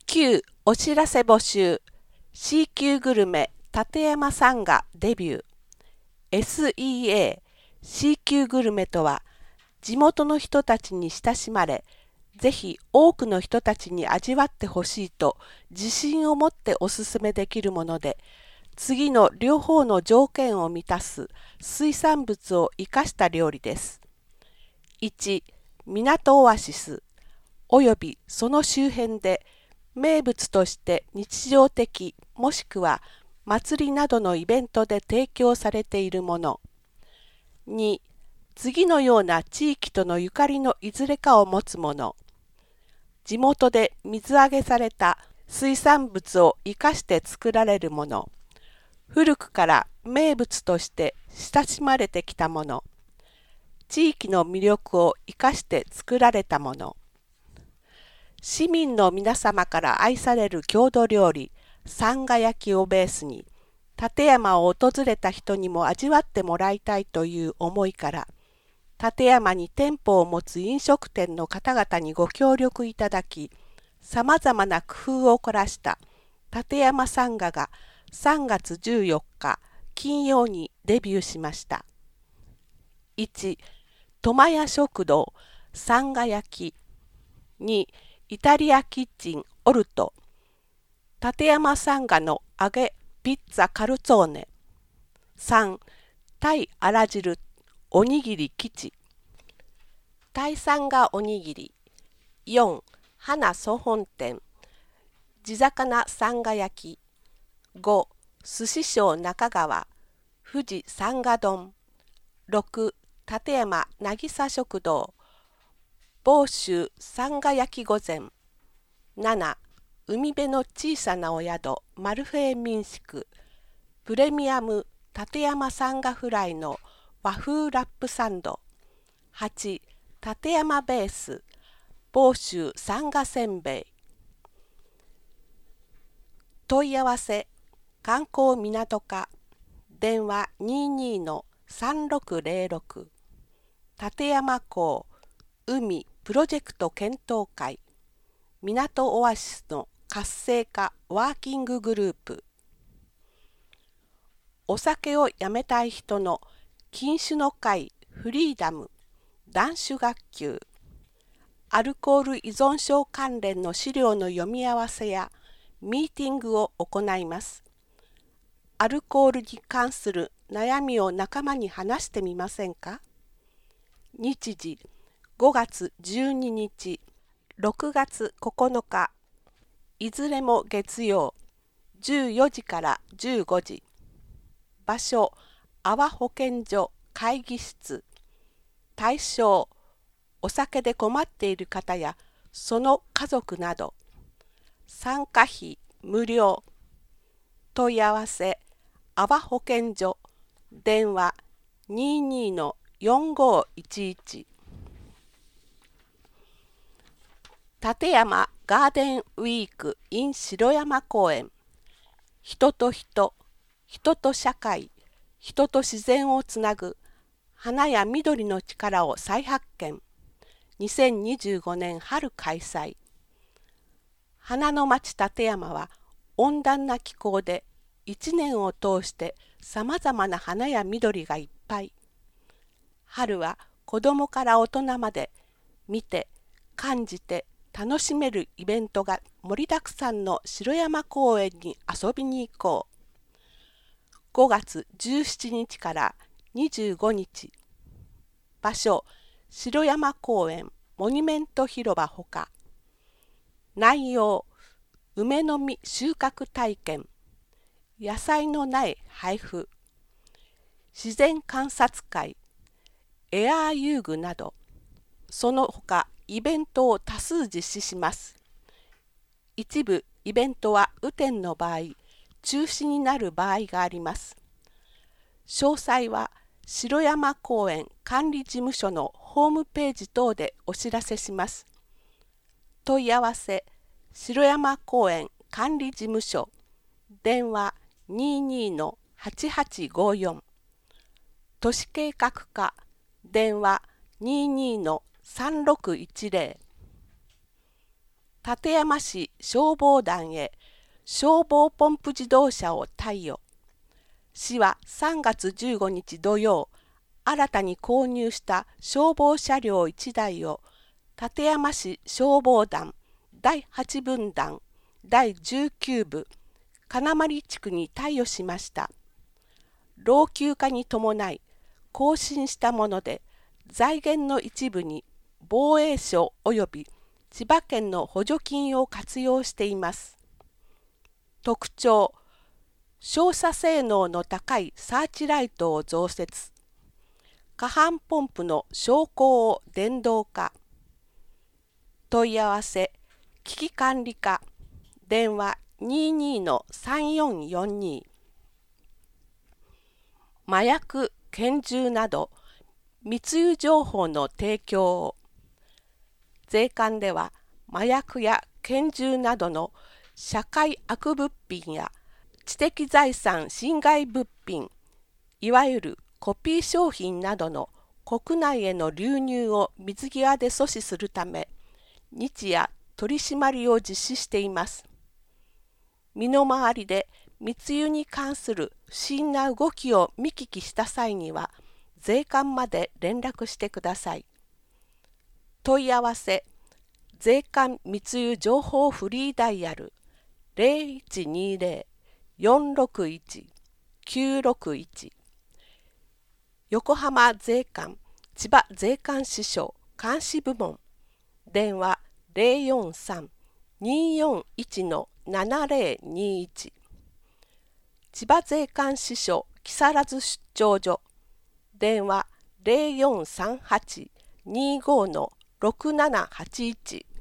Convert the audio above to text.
旧お知らせ募集 C 級グルメ立山さんがデビュー SEA C 級グルメとは地元の人たちに親しまれぜひ多くの人たちに味わってほしいと自信を持っておすすめできるもので次の両方の条件を満たす水産物を生かした料理です。1. 港オアシスおよびその周辺で名物として日常的もしくは祭りなどのイベントで提供されているもの。2. 次のような地域とのゆかりのいずれかを持つもの。地元で水揚げされた水産物を生かして作られるもの。古くから名物として親しまれてきたもの。地域の魅力を生かして作られたもの。市民の皆様から愛される郷土料理、さんが焼きをベースに、立山を訪れた人にも味わってもらいたいという思いから、立山に店舗を持つ飲食店の方々にご協力いただき、さまざまな工夫を凝らした立山さんが3月14日金曜にデビューしました。1. 苫屋食堂さんが焼き。2. イタリアキッチンオルト立山さんがの揚げピッツァカルツォーネ。3. タイあら汁おにぎり吉タイさんがおにぎり。4. 花総本店地魚さんが焼き。5. 寿司商中川富士さんが丼。6. 立山渚食堂房州さんが焼き御膳。7. 海辺の小さなお宿マルフェ民宿プレミアム立山さんがフライの和風ラップサンド。8. 立山ベース房州さんがせんべい。問い合わせ観光港課電話 22-3606 立山港海プロジェクト検討会港オアシスの活性化ワーキンググループ。お酒をやめたい人の禁酒の会フリーダム断酒学級。アルコール依存症関連の資料の読み合わせやミーティングを行います。アルコールに関する悩みを仲間に話してみませんか？日時5月12日、6月9日、いずれも月曜、14時から15時。場所、阿波保健所会議室。対象、お酒で困っている方やその家族など。参加費無料。問い合わせ、阿波保健所、電話22-4511。立山ガーデンウィーク in 城山公園。人と人、人と社会、人と自然をつなぐ花や緑の力を再発見。2025年春開催。花の町立山は温暖な気候で一年を通してさまざまな花や緑がいっぱい。春は子どもから大人まで見て感じて楽しめるイベントが盛りだくさんの城山公園に遊びに行こう。5月17日から25日。場所、城山公園モニュメント広場ほか。内容、梅の実収穫体験、野菜の苗配布、自然観察会、エアー遊具など、その他イベントを多数実施します。一部イベントは雨天の場合、中止になる場合があります。詳細は城山公園管理事務所のホームページ等でお知らせします。問い合わせ、城山公園管理事務所、電話22-8854。都市計画課、電話22-3610。 館山市消防団へ消防ポンプ自動車を貸与。市は3月15日土曜、新たに購入した消防車両1台を館山市消防団第8分団第19部金丸地区に貸与しました。老朽化に伴い更新したもので、財源の一部に防衛省及び千葉県の補助金を活用しています。特徴、照射性能の高いサーチライトを増設。下半ポンプの昇降を電動化。問い合わせ、危機管理課、電話22-3442。麻薬、拳銃など密輸情報の提供を。税関では麻薬や拳銃などの社会悪物品や知的財産侵害物品、いわゆるコピー商品などの国内への流入を水際で阻止するため、日夜取り締まりを実施しています。身の回りで密輸に関する不審な動きを見聞きした際には、税関まで連絡してください。問い合わせ、税関密輸情報フリーダイヤル 0120-461-961。横浜税関千葉税関支所監視部門、電話043-241-7021。千葉税関支所木更津出張所、電話0438-25-6781。